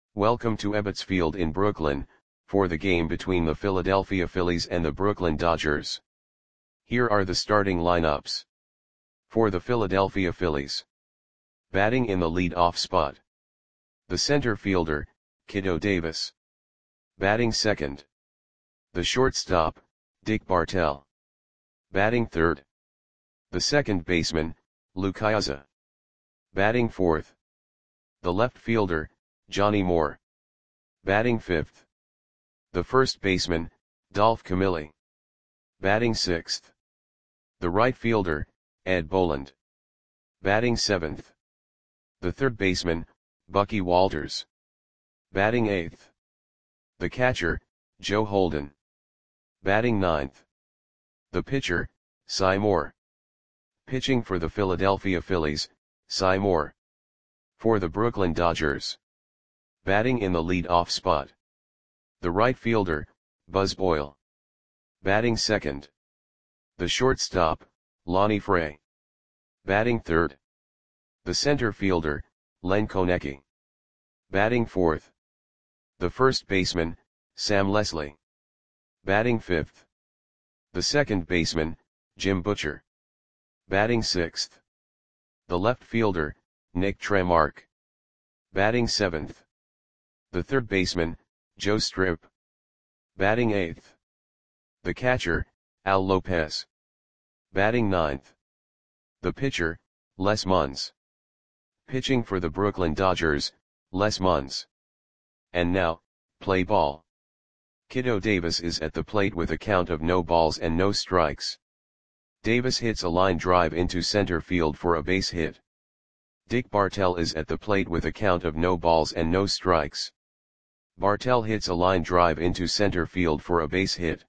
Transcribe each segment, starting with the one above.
Welcome to Ebbets Field in Brooklyn, for the game between the Philadelphia Phillies and the Brooklyn Dodgers. Here are the starting lineups. For the Philadelphia Phillies. Batting in the lead-off spot. The center fielder, Kiddo Davis. Batting second. The shortstop, Dick Bartell. Batting third. The second baseman, Lou Piniella. Batting fourth. The left fielder, Johnny Moore. Batting fifth. The first baseman, Dolph Camilli. Batting sixth. The right fielder, Ed Boland. Batting seventh. The third baseman, Bucky Walters. Batting eighth. The catcher, Joe Holden. Batting ninth. The pitcher, Cy Moore. Pitching for the Philadelphia Phillies, Cy Moore. For the Brooklyn Dodgers. Batting in the lead-off spot. The right fielder, Buzz Boyle. Batting second. The shortstop, Lonnie Fray. Batting third. The center fielder, Len Konecny. Batting fourth. The first baseman, Sam Leslie. Batting fifth. The second baseman, Jim Butcher. Batting sixth. The left fielder, Nick Tremark. Batting seventh. The third baseman, Joe Strip. Batting eighth. The catcher, Al Lopez. Batting ninth. The pitcher, Les Munz. Pitching for the Brooklyn Dodgers, Les Munz. And now, play ball. Kiddo Davis is at the plate with a count of no balls and no strikes. Davis hits a line drive into center field for a base hit. Dick Bartell is at the plate with a count of no balls and no strikes. Bartell hits a line drive into center field for a base hit.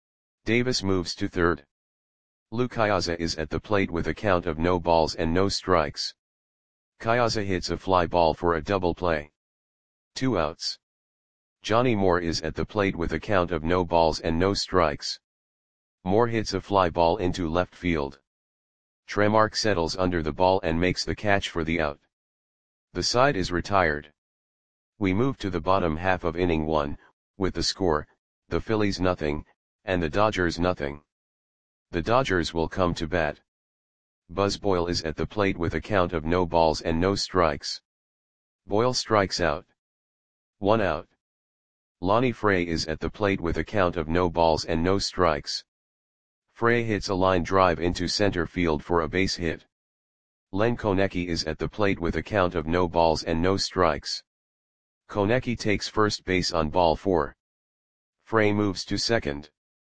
Davis moves to third. Lou Piniella is at the plate with a count of no balls and no strikes. Piniella hits a fly ball for a double play. 2 outs. Johnny Moore is at the plate with a count of no balls and no strikes. Moore hits a fly ball into left field. Tremark settles under the ball and makes the catch for the out. The side is retired. We move to the bottom half of inning 1, with the score, the Phillies nothing, and the Dodgers nothing. The Dodgers will come to bat. Buzz Boyle is at the plate with a count of no balls and no strikes. Boyle strikes out. 1 out. Lonnie Fray is at the plate with a count of no balls and no strikes. Fray hits a line drive into center field for a base hit. Len Konecny is at the plate with a count of no balls and no strikes. Konecny takes first base on ball 4. Fray moves to second.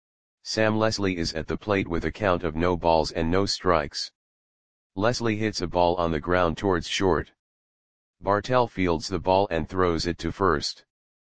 Sam Leslie is at the plate with a count of no balls and no strikes. Leslie hits a ball on the ground towards short. Bartell fields the ball and throws it to first.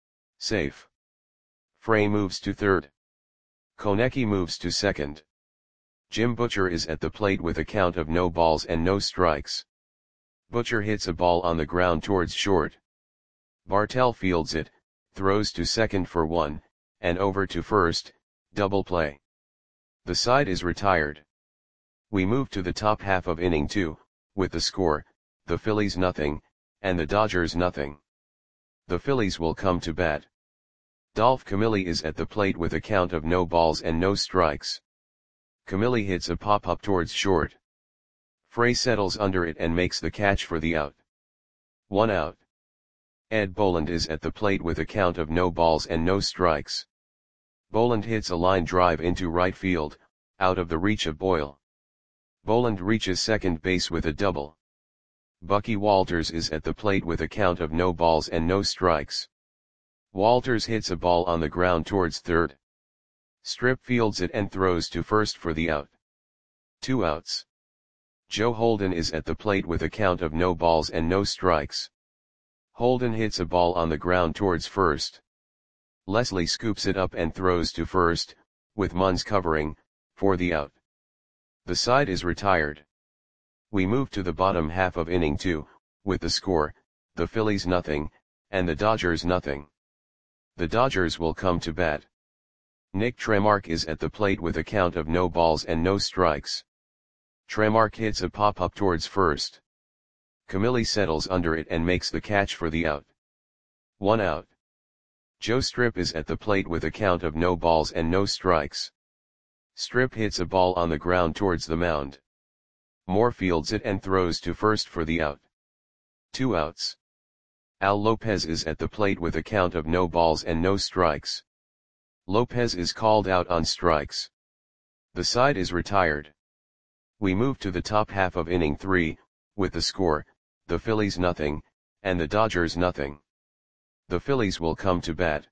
Safe. Fray moves to third. Konecny moves to second. Jim Butcher is at the plate with a count of no balls and no strikes. Butcher hits a ball on the ground towards short. Bartell fields it, throws to second for 1, and over to first, double play. The side is retired. We move to the top half of inning 2, with the score, the Phillies nothing, and the Dodgers nothing. The Phillies will come to bat. Dolph Camilli is at the plate with a count of no balls and no strikes. Camilli hits a pop-up towards short. Fray settles under it and makes the catch for the out. 1 out. Ed Boland is at the plate with a count of no balls and no strikes. Boland hits a line drive into right field, out of the reach of Boyle. Boland reaches second base with a double. Bucky Walters is at the plate with a count of no balls and no strikes. Walters hits a ball on the ground towards third. Strip fields it and throws to first for the out. 2 outs. Joe Holden is at the plate with a count of no balls and no strikes. Holden hits a ball on the ground towards first. Leslie scoops it up and throws to first, with Munz covering, for the out. The side is retired. We move to the bottom half of inning 2, with the score, the Phillies nothing, and the Dodgers nothing. The Dodgers will come to bat. Nick Tremark is at the plate with a count of no balls and no strikes. Tremark hits a pop-up towards first. Camilli settles under it and makes the catch for the out. 1 out. Joe Strip is at the plate with a count of no balls and no strikes. Strip hits a ball on the ground towards the mound. Moore fields it and throws to first for the out. 2 outs. Al Lopez is at the plate with a count of no balls and no strikes. Lopez is called out on strikes. The side is retired. We move to the top half of inning 3, with the score, the Phillies nothing, and the Dodgers nothing. The Phillies will come to bat.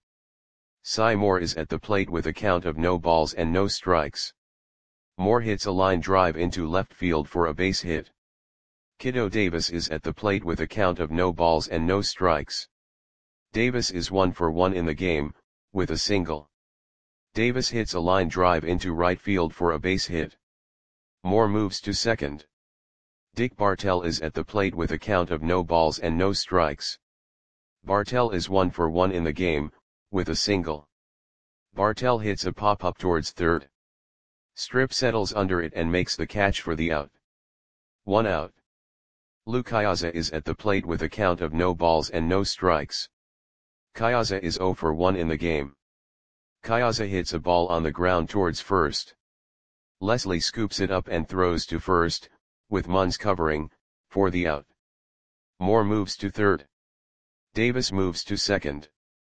Cy Moore is at the plate with a count of no balls and no strikes. Moore hits a line drive into left field for a base hit. Kiddo Davis is at the plate with a count of no balls and no strikes. Davis is 1 for 1 in the game, with a single. Davis hits a line drive into right field for a base hit. Moore moves to second. Dick Bartell is at the plate with a count of no balls and no strikes. Bartell is 1 for 1 in the game, with a single. Bartell hits a pop-up towards third. Strip settles under it and makes the catch for the out. 1 out. Lou Cayaza is at the plate with a count of no balls and no strikes. Cayaza is 0 for 1 in the game. Cayaza hits a ball on the ground towards first. Leslie scoops it up and throws to first, with Munz covering, for the out. Moore moves to third. Davis moves to second.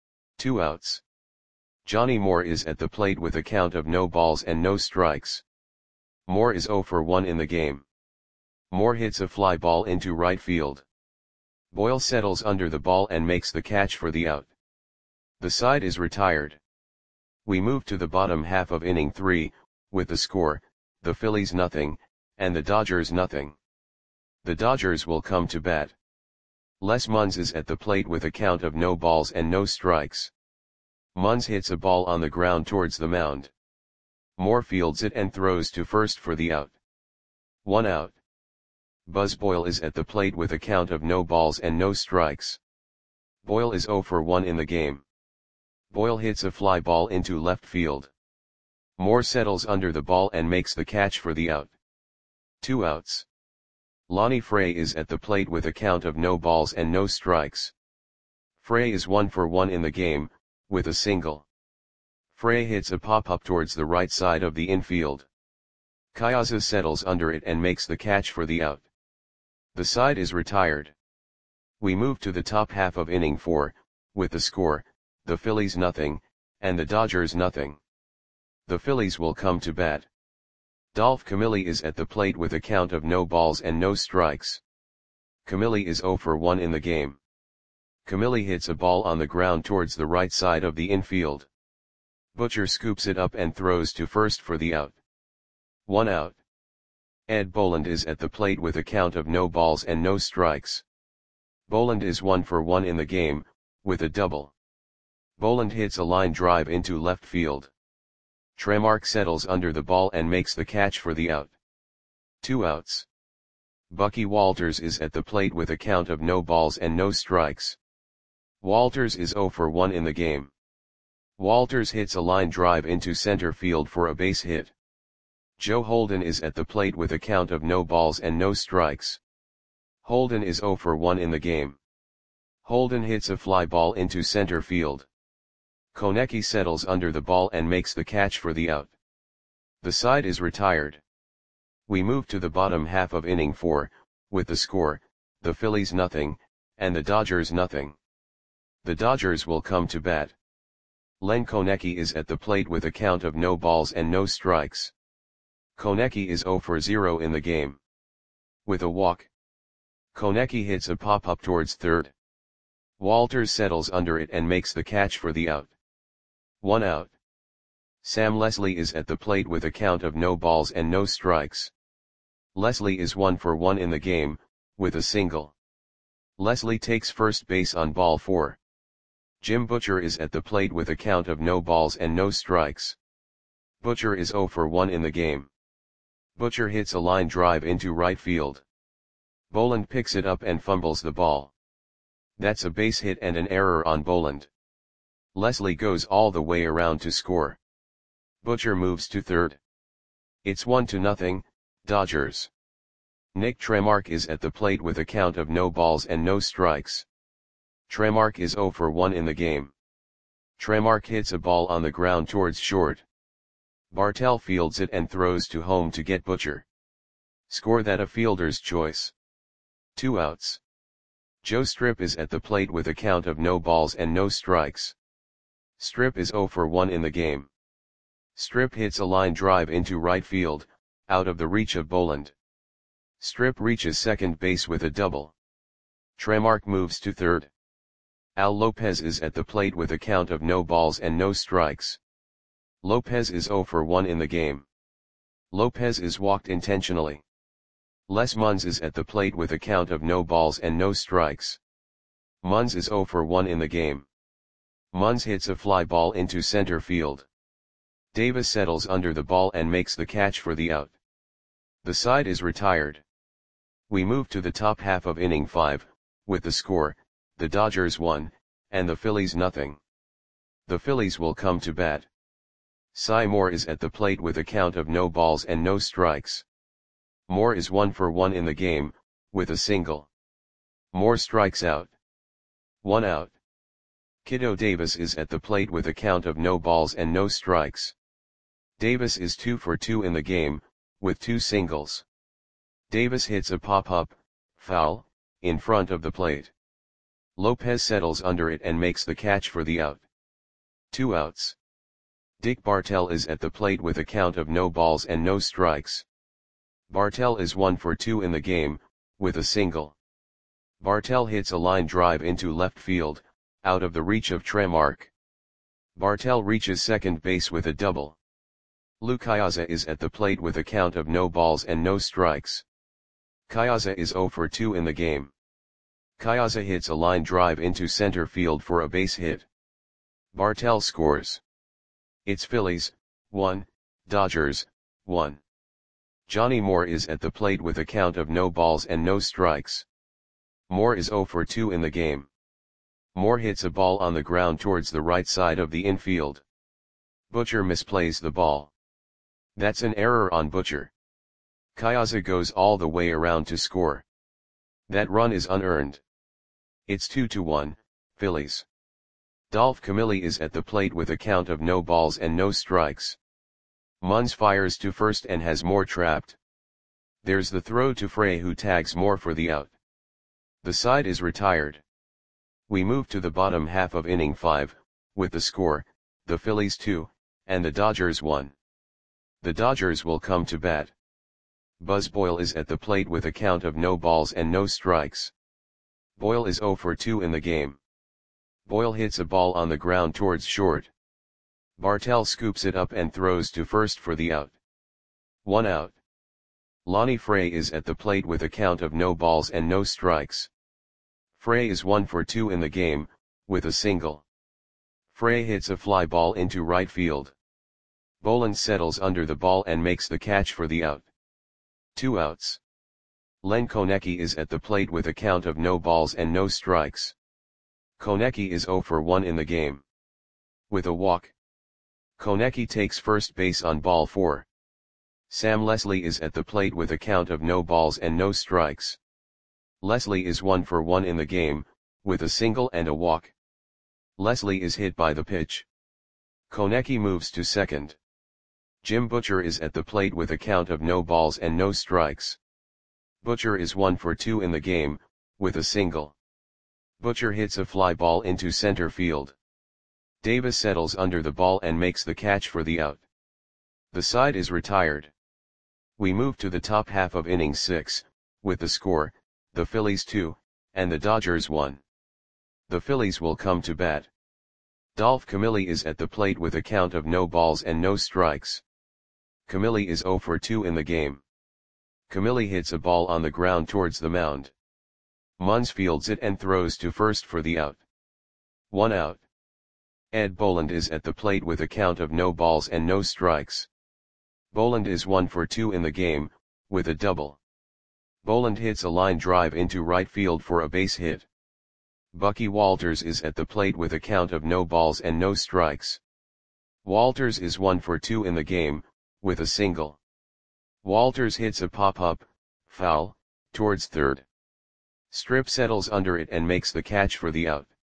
2 outs. Johnny Moore is at the plate with a count of no balls and no strikes. Moore is 0 for 1 in the game. Moore hits a fly ball into right field. Boyle settles under the ball and makes the catch for the out. The side is retired. We move to the bottom half of inning 3, with the score, the Phillies nothing, and the Dodgers nothing. The Dodgers will come to bat. Les Munz is at the plate with a count of no balls and no strikes. Munz hits a ball on the ground towards the mound. Moore fields it and throws to first for the out. 1 out. Buzz Boyle is at the plate with a count of no balls and no strikes. Boyle is 0 for 1 in the game. Boyle hits a fly ball into left field. Moore settles under the ball and makes the catch for the out. 2 outs. Lonnie Frey is at the plate with a count of no balls and no strikes. Frey is 1 for 1 in the game, with a single. Frey hits a pop-up towards the right side of the infield. Cayaza settles under it and makes the catch for the out. The side is retired. We move to the top half of inning 4, with the score, the Phillies nothing, and the Dodgers nothing. The Phillies will come to bat. Dolph Camilli is at the plate with a count of no balls and no strikes. Camilli is 0 for 1 in the game. Camilli hits a ball on the ground towards the right side of the infield. Butcher scoops it up and throws to first for the out. 1 out. Ed Boland is at the plate with a count of no balls and no strikes. Boland is 1 for 1 in the game, with a double. Boland hits a line drive into left field. Tremark settles under the ball and makes the catch for the out. 2 outs. Bucky Walters is at the plate with a count of no balls and no strikes. Walters is 0 for 1 in the game. Walters hits a line drive into center field for a base hit. Joe Holden is at the plate with a count of no balls and no strikes. Holden is 0 for 1 in the game. Holden hits a fly ball into center field. Konecki settles under the ball and makes the catch for the out. The side is retired. We move to the bottom half of inning 4, with the score, the Phillies nothing, and the Dodgers nothing. The Dodgers will come to bat. Len Konecki is at the plate with a count of no balls and no strikes. Konecki is 0 for 0 in the game. With a walk. Konecki hits a pop-up towards third. Walters settles under it and makes the catch for the out. 1 out. Sam Leslie is at the plate with a count of no balls and no strikes. Leslie is 1 for 1 in the game, with a single. Leslie takes first base on ball 4. Jim Butcher is at the plate with a count of no balls and no strikes. Butcher is 0 for 1 in the game. Butcher hits a line drive into right field. Boland picks it up and fumbles the ball. That's a base hit and an error on Boland. Leslie goes all the way around to score. Butcher moves to third. It's 1-0, Dodgers. Nick Tremark is at the plate with a count of no balls and no strikes. Tremark is 0 for 1 in the game. Tremark hits a ball on the ground towards short. Bartel fields it and throws to home to get Butcher. Score that a fielder's choice. 2 outs. Joe Strip is at the plate with a count of no balls and no strikes. Strip is 0 for 1 in the game. Strip hits a line drive into right field, out of the reach of Boland. Strip reaches second base with a double. Tremark moves to third. Al Lopez is at the plate with a count of no balls and no strikes. Lopez is 0 for 1 in the game. Lopez is walked intentionally. Les Munz is at the plate with a count of no balls and no strikes. Munz is 0 for 1 in the game. Munz hits a fly ball into center field. Davis settles under the ball and makes the catch for the out. The side is retired. We move to the top half of inning 5, with the score, the Dodgers 1, and the Phillies nothing. The Phillies will come to bat. Cy Moore is at the plate with a count of no balls and no strikes. Moore is 1 for 1 in the game, with a single. Moore strikes out. 1 out. Kiddo Davis is at the plate with a count of no balls and no strikes. Davis is 2 for 2 in the game, with 2 singles. Davis hits a pop-up, foul, in front of the plate. Lopez settles under it and makes the catch for the out. 2 outs. Dick Bartel is at the plate with a count of no balls and no strikes. Bartel is 1 for 2 in the game, with a single. Bartel hits a line drive into left field, out of the reach of Tremark. Bartel reaches second base with a double. Lou Cayaza is at the plate with a count of no balls and no strikes. Cayaza is 0 for 2 in the game. Cayaza hits a line drive into center field for a base hit. Bartel scores. It's Phillies, 1, Dodgers, 1. Johnny Moore is at the plate with a count of no balls and no strikes. Moore is 0 for 2 in the game. Moore hits a ball on the ground towards the right side of the infield. Butcher misplays the ball. That's an error on Butcher. Cayaza goes all the way around to score. That run is unearned. It's 2-1, Phillies. Dolph Camilli is at the plate with a count of no balls and no strikes. Munz fires to first and has Moore trapped. There's the throw to Frey, who tags Moore for the out. The side is retired. We move to the bottom half of inning 5, with the score, the Phillies 2, and the Dodgers 1. The Dodgers will come to bat. Buzz Boyle is at the plate with a count of no balls and no strikes. Boyle is 0 for 2 in the game. Boyle hits a ball on the ground towards short. Bartel scoops it up and throws to first for the out. 1 out. Lonnie Frey is at the plate with a count of no balls and no strikes. Frey is 1 for 2 in the game, with a single. Frey hits a fly ball into right field. Boland settles under the ball and makes the catch for the out. 2 outs. Len Konecki is at the plate with a count of no balls and no strikes. Konecki is 0 for 1 in the game. With a walk. Konecki takes first base on ball 4. Sam Leslie is at the plate with a count of no balls and no strikes. Leslie is 1 for 1 in the game, with a single and a walk. Leslie is hit by the pitch. Konecki moves to second. Jim Butcher is at the plate with a count of no balls and no strikes. Butcher is 1 for 2 in the game, with a single. Butcher hits a fly ball into center field. Davis settles under the ball and makes the catch for the out. The side is retired. We move to the top half of inning 6, with the score, the Phillies 2, and the Dodgers 1. The Phillies will come to bat. Dolph Camilli is at the plate with a count of no balls and no strikes. Camilli is 0 for 2 in the game. Camilli hits a ball on the ground towards the mound. Munz fields it and throws to first for the out. 1 out. Ed Boland is at the plate with a count of no balls and no strikes. Boland is 1 for 2 in the game, with a double. Boland hits a line drive into right field for a base hit. Bucky Walters is at the plate with a count of no balls and no strikes. Walters is 1 for 2 in the game, with a single. Walters hits a pop-up, foul, towards third. Strip settles under it and makes the catch for the out.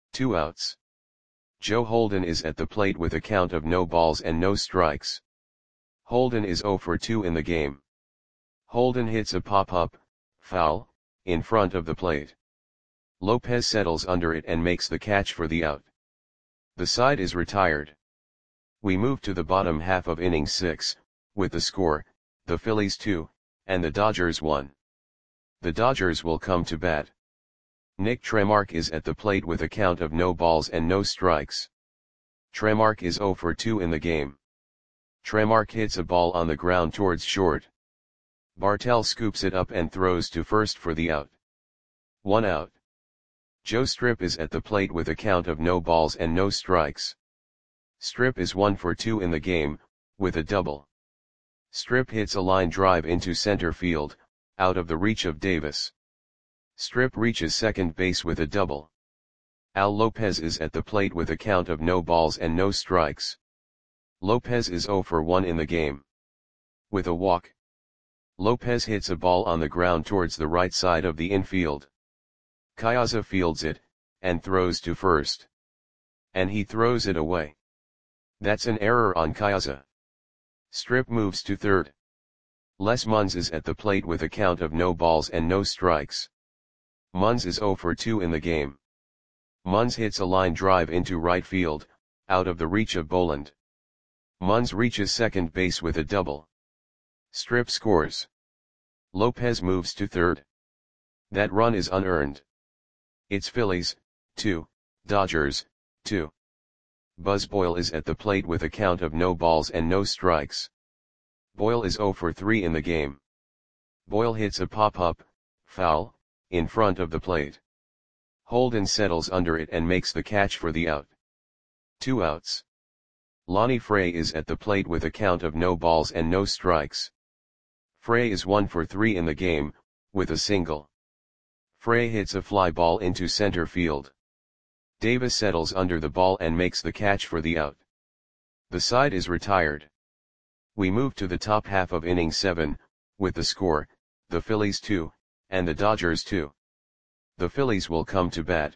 2 outs. Joe Holden is at the plate with a count of no balls and no strikes. Holden is 0 for 2 in the game. Holden hits a pop-up, foul, in front of the plate. Lopez settles under it and makes the catch for the out. The side is retired. We move to the bottom half of inning 6, with the score, the Phillies 2, and the Dodgers 1. The Dodgers will come to bat. Nick Tremark is at the plate with a count of no balls and no strikes. Tremark is 0 for 2 in the game. Tremark hits a ball on the ground towards short. Bartell scoops it up and throws to first for the out. 1 out. Joe Strip is at the plate with a count of no balls and no strikes. Strip is 1 for 2 in the game, with a double. Strip hits a line drive into center field, out of the reach of Davis. Strip reaches second base with a double. Al Lopez is at the plate with a count of no balls and no strikes. Lopez is 0 for 1 in the game. With a walk. Lopez hits a ball on the ground towards the right side of the infield. Kaiaza fields it, and throws to first. And he throws it away. That's an error on Kaiaza. Strip moves to third. Les Munz is at the plate with a count of no balls and no strikes. Munz is 0 for 2 in the game. Munz hits a line drive into right field, out of the reach of Boland. Munz reaches second base with a double. Strip scores. Lopez moves to third. That run is unearned. It's Phillies, 2, Dodgers, 2. Buzz Boyle is at the plate with a count of no balls and no strikes. Boyle is 0 for 3 in the game. Boyle hits a pop-up, foul, in front of the plate. Holden settles under it and makes the catch for the out. 2 outs. Lonnie Frey is at the plate with a count of no balls and no strikes. Frey is 1 for 3 in the game, with a single. Frey hits a fly ball into center field. Davis settles under the ball and makes the catch for the out. The side is retired. We move to the top half of inning 7, with the score, the Phillies 2, and the Dodgers 2. The Phillies will come to bat.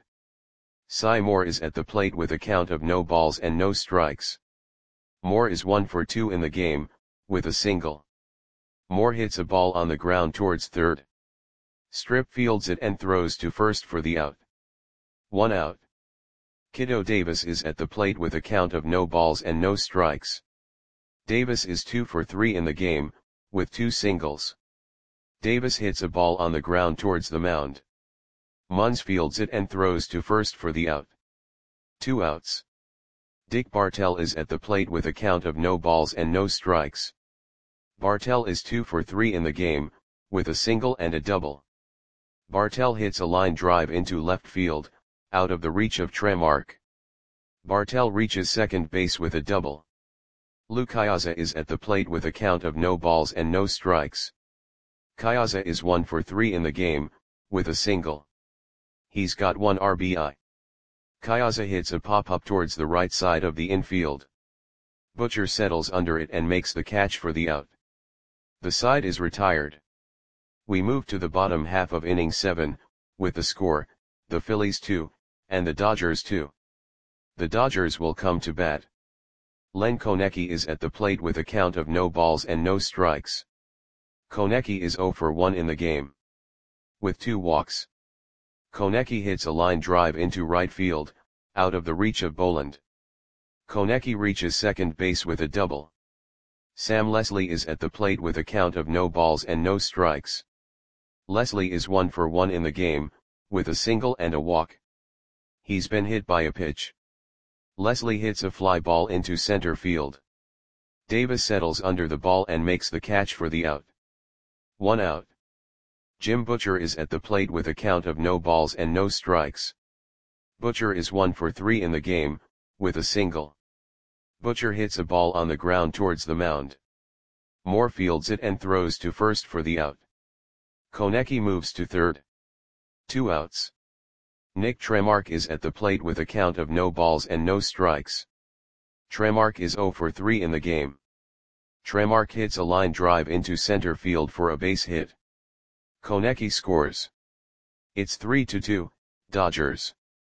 Cy Moore is at the plate with a count of no balls and no strikes. Moore is 1 for 2 in the game, with a single. Moore hits a ball on the ground towards third. Strip fields it and throws to first for the out. 1 out. Kiddo Davis is at the plate with a count of no balls and no strikes. Davis is 2 for 3 in the game, with 2 singles. Davis hits a ball on the ground towards the mound. Munz fields it and throws to first for the out. 2 outs. Dick Bartell is at the plate with a count of no balls and no strikes. Bartell is 2 for 3 in the game, with a single and a double. Bartell hits a line drive into left field, out of the reach of Tremark. Bartell reaches second base with a double. Lou Kaiaza is at the plate with a count of no balls and no strikes. Kaiaza is 1 for 3 in the game, with a single. He's got 1 RBI. Kaiaza hits a pop-up towards the right side of the infield. Butcher settles under it and makes the catch for the out. The side is retired. We move to the bottom half of inning 7, with the score, the Phillies 2, and the Dodgers 2. The Dodgers will come to bat. Len Konecki is at the plate with a count of no balls and no strikes. Konecki is 0 for 1 in the game. With 2 walks. Konecki hits a line drive into right field, out of the reach of Boland. Konecki reaches second base with a double. Sam Leslie is at the plate with a count of no balls and no strikes. Leslie is 1 for 1 in the game, with a single and a walk. He's been hit by a pitch. Leslie hits a fly ball into center field. Davis settles under the ball and makes the catch for the out. 1 out. Jim Butcher is at the plate with a count of no balls and no strikes. Butcher is 1 for 3 in the game, with a single. Butcher hits a ball on the ground towards the mound. Moore fields it and throws to first for the out. Konecki moves to third. 2 outs. Nick Tremark is at the plate with a count of no balls and no strikes. Tremark is 0 for 3 in the game. Tremark hits a line drive into center field for a base hit. Konecki scores. It's 3-2, Dodgers.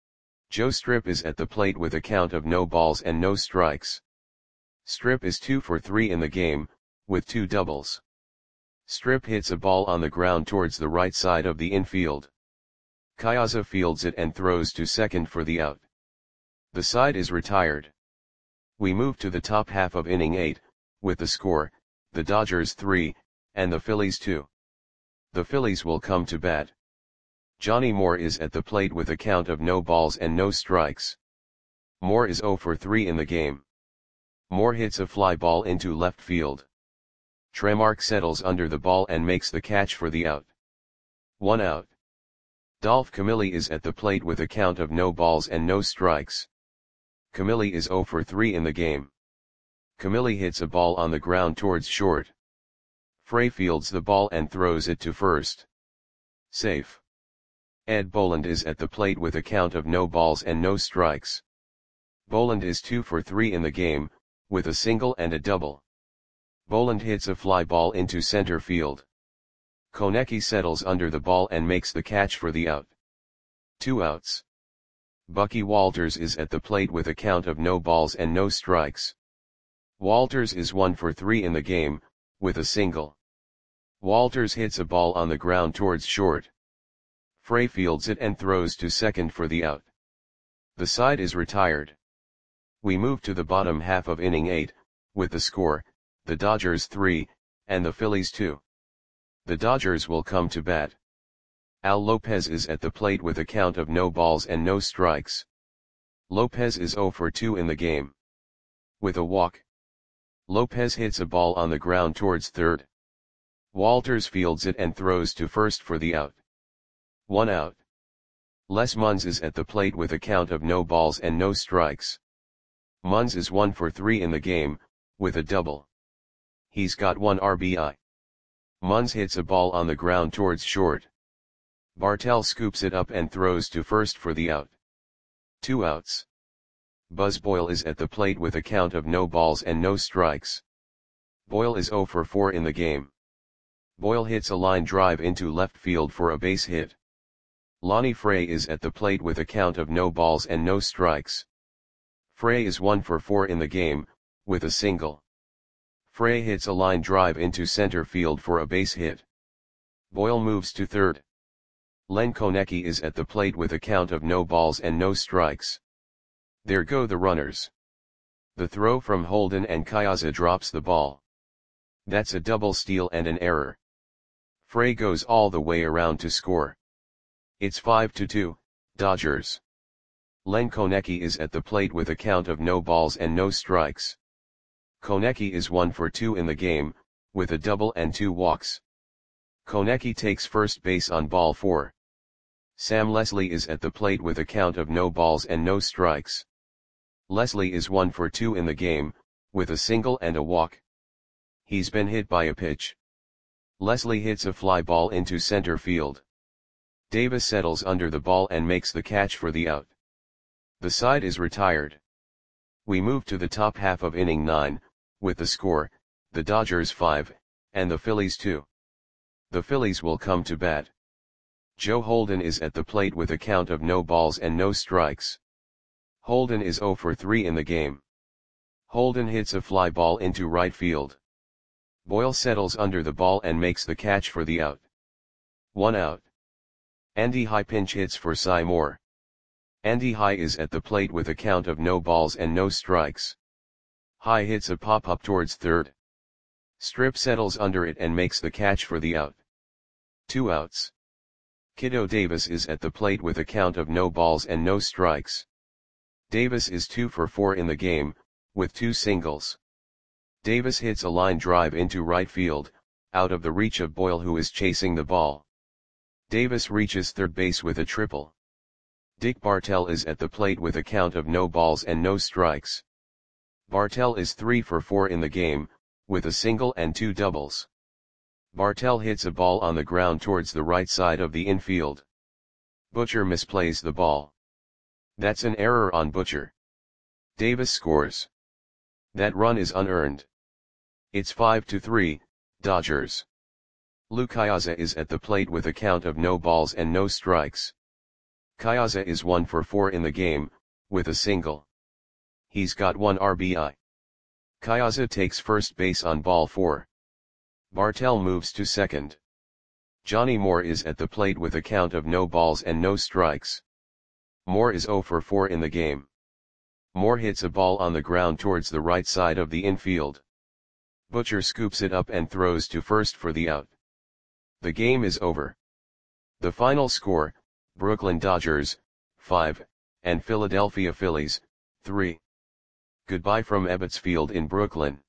Joe Strip is at the plate with a count of no balls and no strikes. Strip is 2 for 3 in the game, with 2 doubles. Strip hits a ball on the ground towards the right side of the infield. Kayaza fields it and throws to second for the out. The side is retired. We move to the top half of inning 8, with the score, the Dodgers 3, and the Phillies 2. The Phillies will come to bat. Johnny Moore is at the plate with a count of no balls and no strikes. Moore is 0 for 3 in the game. Moore hits a fly ball into left field. Tremark settles under the ball and makes the catch for the out. 1 out. Dolph Camilli is at the plate with a count of no balls and no strikes. Camilli is 0 for 3 in the game. Camilli hits a ball on the ground towards short. Frey fields the ball and throws it to first. Safe. Ed Boland is at the plate with a count of no balls and no strikes. Boland is 2 for 3 in the game, with a single and a double. Boland hits a fly ball into center field. Konecki settles under the ball and makes the catch for the out. 2 outs. Bucky Walters is at the plate with a count of no balls and no strikes. Walters is 1 for 3 in the game, with a single. Walters hits a ball on the ground towards short. Frey fields it and throws to second for the out. The side is retired. We move to the bottom half of inning 8, with the score, the Dodgers 3, and the Phillies 2. The Dodgers will come to bat. Al Lopez is at the plate with a count of no balls and no strikes. Lopez is 0 for 2 in the game. With a walk. Lopez hits a ball on the ground towards third. Walters fields it and throws to first for the out. 1 out. Les Munz is at the plate with a count of no balls and no strikes. Munz is 1 for 3 in the game, with a double. He's got 1 RBI. Munz hits a ball on the ground towards short. Bartell scoops it up and throws to first for the out. 2 outs. Buzz Boyle is at the plate with a count of no balls and no strikes. Boyle is 0 for 4 in the game. Boyle hits a line drive into left field for a base hit. Lonnie Frey is at the plate with a count of no balls and no strikes. Frey is 1 for 4 in the game, with a single. Frey hits a line drive into center field for a base hit. Boyle moves to third. Len Konecki is at the plate with a count of no balls and no strikes. There go the runners. The throw from Holden and Kayaza drops the ball. That's a double steal and an error. Frey goes all the way around to score. It's 5-2, Dodgers. Len Konecki is at the plate with a count of no balls and no strikes. Konecki is 1 for 2 in the game, with a double and 2 walks. Konecki takes first base on ball 4. Sam Leslie is at the plate with a count of no balls and no strikes. Leslie is 1 for 2 in the game, with a single and a walk. He's been hit by a pitch. Leslie hits a fly ball into center field. Davis settles under the ball and makes the catch for the out. The side is retired. We move to the top half of inning 9, with the score, the Dodgers 5, and the Phillies 2. The Phillies will come to bat. Joe Holden is at the plate with a count of no balls and no strikes. Holden is 0 for 3 in the game. Holden hits a fly ball into right field. Boyle settles under the ball and makes the catch for the out. 1 out. Andy High pinch hits for Cy Moore. Andy High is at the plate with a count of no balls and no strikes. High hits a pop-up towards third. Strip settles under it and makes the catch for the out. 2 outs. Kiddo Davis is at the plate with a count of no balls and no strikes. Davis is 2 for 4 in the game, with 2 singles. Davis hits a line drive into right field, out of the reach of Boyle who is chasing the ball. Davis reaches third base with a triple. Dick Bartell is at the plate with a count of no balls and no strikes. Bartell is 3 for 4 in the game, with a single and 2 doubles. Bartell hits a ball on the ground towards the right side of the infield. Butcher misplays the ball. That's an error on Butcher. Davis scores. That run is unearned. It's 5-3, Dodgers. Lou Kayaza is at the plate with a count of no balls and no strikes. Kyaza is 1 for 4 in the game, with a single. He's got 1 RBI. Kyaza takes first base on ball 4. Bartel moves to second. Johnny Moore is at the plate with a count of no balls and no strikes. Moore is 0 for 4 in the game. Moore hits a ball on the ground towards the right side of the infield. Butcher scoops it up and throws to first for the out. The game is over. The final score, Brooklyn Dodgers, 5, and Philadelphia Phillies, 3. Goodbye from Ebbets Field in Brooklyn.